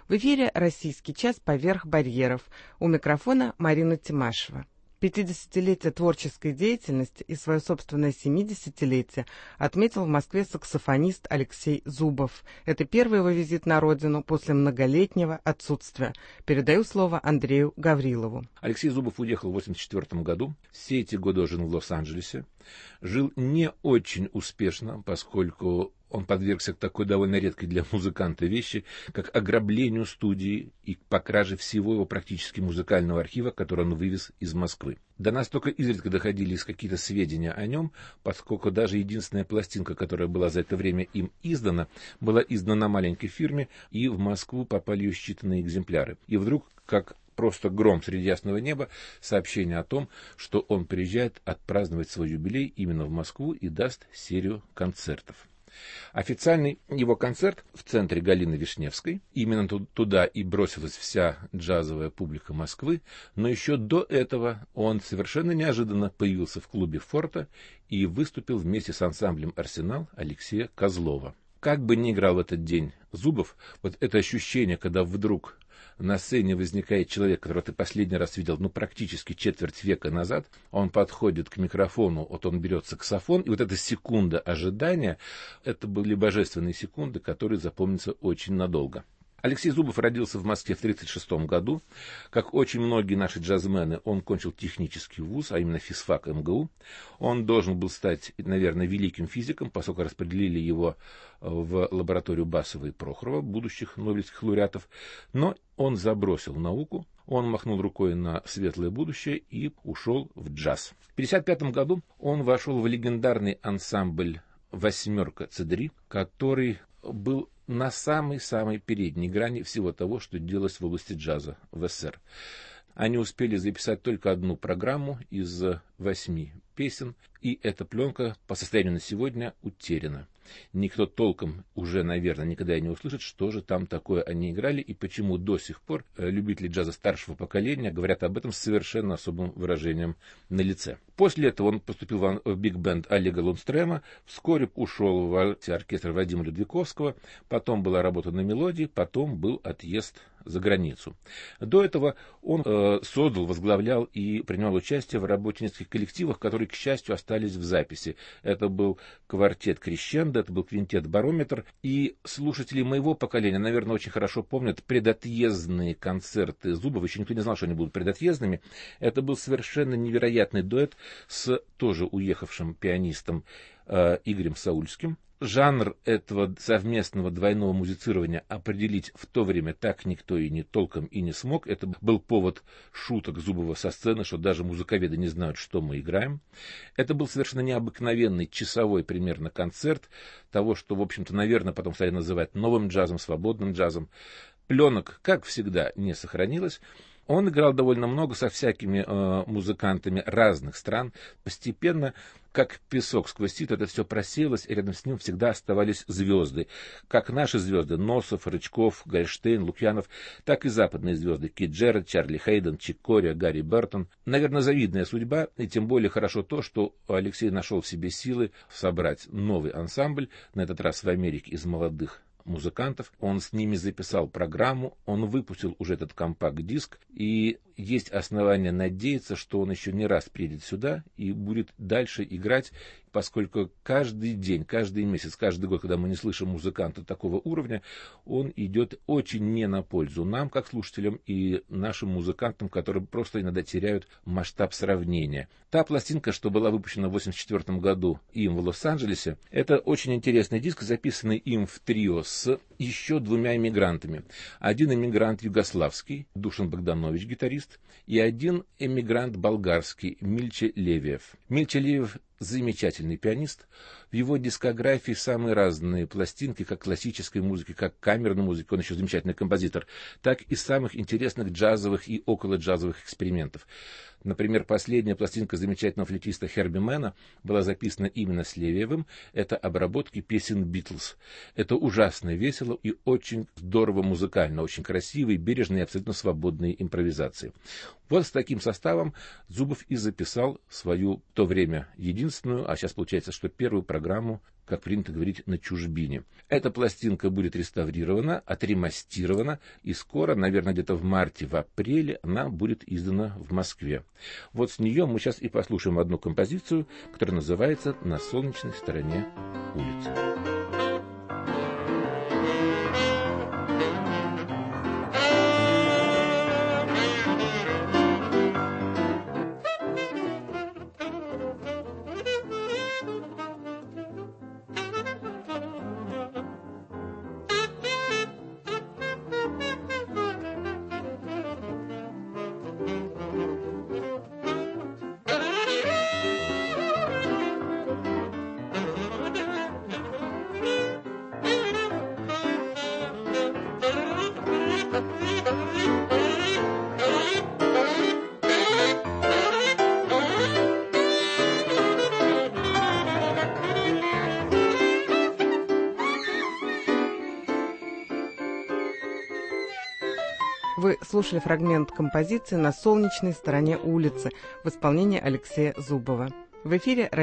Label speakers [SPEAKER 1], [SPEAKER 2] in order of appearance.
[SPEAKER 1] В эфире «Российский час. Поверх барьеров». У микрофона Марина Тимашева. 50-летие творческой деятельности и свое собственное 70-летие отметил в Москве саксофонист Алексей Зубов. Это первый его визит на родину после многолетнего отсутствия. Передаю слово Андрею Гаврилову.
[SPEAKER 2] Алексей Зубов уехал в 1984 году. Все эти годы жил в Лос-Анджелесе. Жил не очень успешно, поскольку он подвергся такой довольно редкой для музыканта вещи, как ограблению студии и по краже всего его практически музыкального архива, который он вывез из Москвы. До нас только изредка доходили какие-то сведения о нем, поскольку даже единственная пластинка, которая была за это время им издана, была издана на маленькой фирме, и в Москву попали ее считанные экземпляры. И вдруг, как просто гром среди ясного неба, сообщение о том, что он приезжает отпраздновать свой юбилей именно в Москву и даст серию концертов. Официальный его концерт в центре Галины Вишневской. Именно туда и бросилась вся джазовая публика Москвы. Но еще до этого он совершенно неожиданно появился в клубе «Форта» и выступил вместе с ансамблем «Арсенал» Алексея Козлова. Как бы ни играл в этот день Зубов, вот это ощущение, когда вдруг на сцене возникает человек, которого ты последний раз видел, практически четверть века назад, он подходит к микрофону, вот он берет саксофон, и вот эта секунда ожидания, это были божественные секунды, которые запомнятся очень надолго. Алексей Зубов родился в Москве в 1936 году. Как очень многие наши джазмены, он кончил технический вуз, а именно физфак МГУ. Он должен был стать, наверное, великим физиком, поскольку распределили его в лабораторию Басова и Прохорова, будущих нобелевских лауреатов. Но он забросил науку, он махнул рукой на светлое будущее и ушел в джаз. В 1955 году он вошел в легендарный ансамбль «Восьмерка Цедри», который был на самой-самой передней грани всего того, что делалось в области джаза в СССР. Они успели записать только одну программу из 8 песен, и эта пленка по состоянию на сегодня утеряна. Никто толком уже, наверное, никогда и не услышит, что же там такое они играли, и почему до сих пор любители джаза старшего поколения говорят об этом с совершенно особым выражением на лице. После этого он поступил в биг-бенд Олега Лундстрема, вскоре ушел в оркестр Вадима Людвиковского, потом была работа на мелодии, потом был отъезд за границу. До этого он создал, возглавлял и принимал участие в работе нескольких коллективах, которые, к счастью, остались в записи. Это был квартет «Крещендо», это был квинтет «Барометр». И слушатели моего поколения, наверное, очень хорошо помнят предотъездные концерты Зубова. Еще никто не знал, что они будут предотъездными. Это был совершенно невероятный дуэт с тоже уехавшим пианистом Игорем Саульским. Жанр этого совместного двойного музицирования определить в то время так никто и не толком и не смог. Это был повод шуток Зубова со сцены, что даже музыковеды не знают, что мы играем. Это был совершенно необыкновенный часовой примерно концерт того, что, в общем-то, наверное, потом стали называть новым джазом, свободным джазом. Пленок, как всегда, не сохранилось. Он играл довольно много со всякими музыкантами разных стран. Постепенно, как песок сквозь сито, это все просеялось, и рядом с ним всегда оставались звезды. Как наши звезды — Носов, Рычков, Гольштейн, Лукьянов, так и западные звезды — Кит Джеральд, Чарли Хейден, Чик Кория, Гарри Бертон. Наверное, завидная судьба, и тем более хорошо то, что Алексей нашел в себе силы собрать новый ансамбль, на этот раз в Америке, из молодых музыкантов. Он с ними записал программу, он выпустил уже этот компакт-диск, и есть основания надеяться, что он еще не раз приедет сюда и будет дальше играть, поскольку каждый день, каждый месяц, каждый год, когда мы не слышим музыканта такого уровня, он идет очень не на пользу нам, как слушателям, и нашим музыкантам, которые просто иногда теряют масштаб сравнения. Та пластинка, что была выпущена в 1984 году им в Лос-Анджелесе, это очень интересный диск, записанный им в трио с еще двумя эмигрантами. Один эмигрант югославский, Душан Богданович, гитарист, и один эмигрант болгарский, Мильче Левиев. Мильче Левиев — замечательный пианист. В его дискографии самые разные пластинки, как классической музыки, как камерной музыки, он еще замечательный композитор, так и самых интересных джазовых и околоджазовых экспериментов. Например, последняя пластинка замечательного флейтиста Херби Мэна была записана именно с Левиевым. Это обработки песен Битлз. Это ужасно весело и очень здорово музыкально, очень красивые, бережные и абсолютно свободные импровизации. Вот с таким составом Зубов и записал свою в то время единственную 11-ю, а сейчас получается, что первую программу, как принято говорить, на чужбине. Эта пластинка будет реставрирована, отремастирована, и скоро, наверное, где-то в марте, в апреле, она будет издана в Москве. Вот с нее мы сейчас и послушаем одну композицию, которая называется «На солнечной стороне улицы».
[SPEAKER 1] Вы слушали фрагмент композиции «На солнечной стороне улицы» в исполнении Алексея Зубова. В эфире